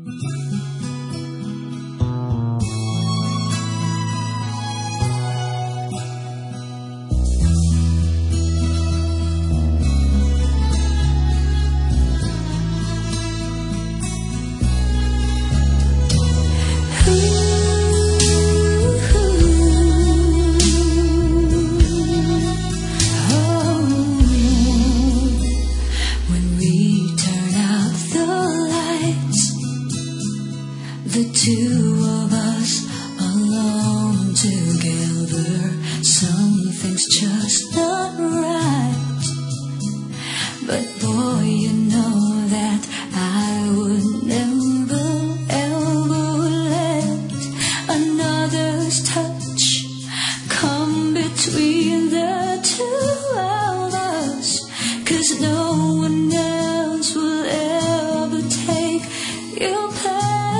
The two of us alone together, something's just not right. But boy, you know that I would never ever let another's touch come between the two of us, 'cause no one else will ever take your place.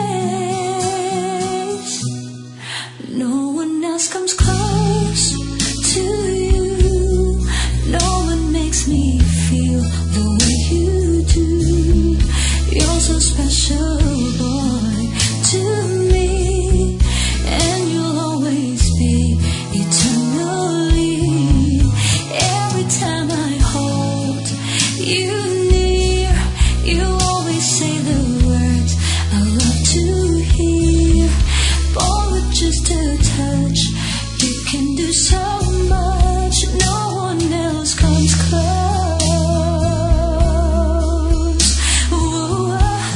No one else comes close to you. No one makes me feel the way you do. You're so special, boy, to me, and you'll always be eternally. Every time I hold you near, you always say the words I love to hear. Boy, with just a touch, you can do so much. No one else comes close. Ooh,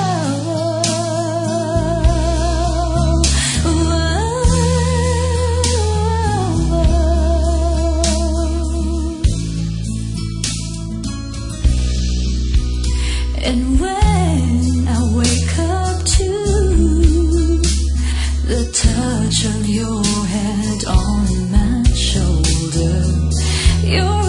And when I wake up to the touch of your head on my shoulder, your